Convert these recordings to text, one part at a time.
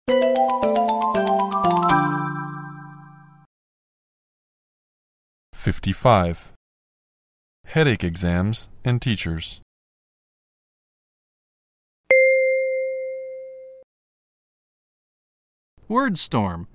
55. Headache exams and teachers. Word storm.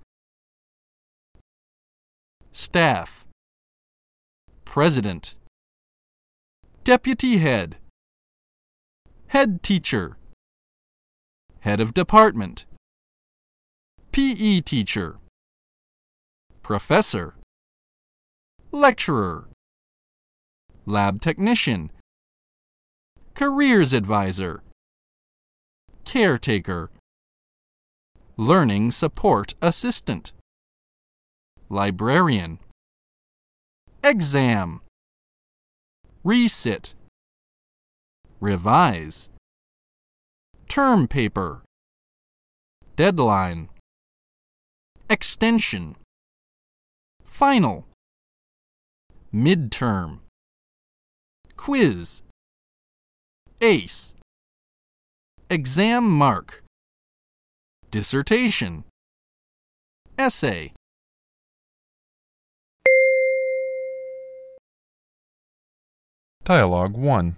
Staff. President. Deputy head. Head teacher. Head of department. PE teacher. Professor. Lecturer. Lab technician. Careers advisor. Caretaker. Learning support assistant. Librarian. Exam. Resit. Revise. Term paper. Deadline. Extension. Final. Midterm. Quiz. Ace. Exam mark. Dissertation. Essay. Dialogue 1.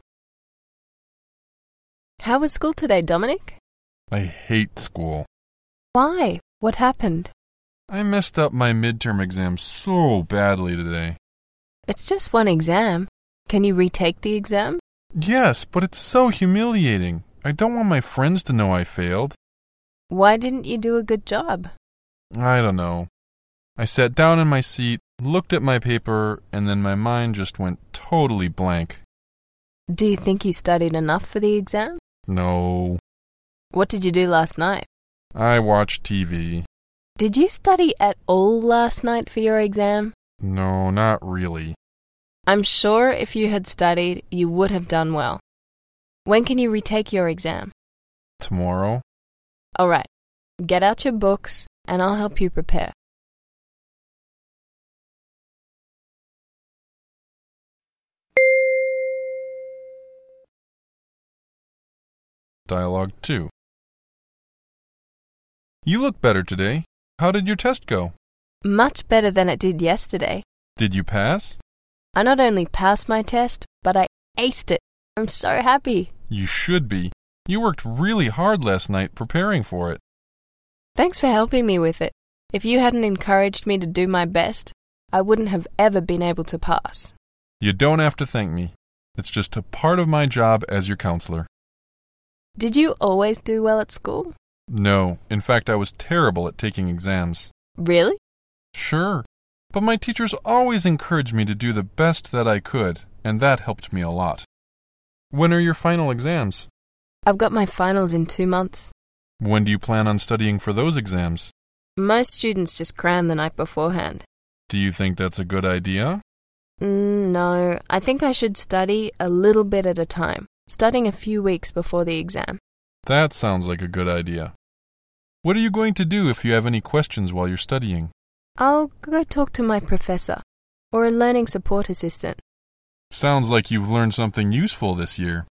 How was school today, Dominic? I hate school. Why? What happened? I messed up my midterm exam so badly today. It's just one exam. Can you retake the exam? Yes, but it's so humiliating. I don't want my friends to know I failed. Why didn't you do a good job? I don't know. I sat down in my seat, looked at my paper, and then my mind just went totally blank. Do you think you studied enough for the exam? No. What did you do last night? I watched TV. Did you study at all last night for your exam? No, not really. I'm sure if you had studied, you would have done well. When can you retake your exam? Tomorrow? All right. Get out your books, and I'll help you prepare. Dialogue 2. You look better today. How did your test go? Much better than it did yesterday. Did you pass? I not only passed my test, but I aced it. I'm so happy. You should be. You worked really hard last night preparing for it. Thanks for helping me with it. If you hadn't encouraged me to do my best, I wouldn't have ever been able to pass. You don't have to thank me. It's just a part of my job as your counselor. Did you always do well at school? No. In fact, I was terrible at taking exams. Really? Sure. But my teachers always encouraged me to do the best that I could, and that helped me a lot. When are your final exams? I've got my finals in 2 months. When do you plan on studying for those exams? Most students just cram the night beforehand. Do you think that's a good idea? No, I think I should study a little bit at a time, studying a few weeks before the exam. That sounds like a good idea. What are you going to do if you have any questions while you're studying? I'll go talk to my professor or a learning support assistant. Sounds like you've learned something useful this year.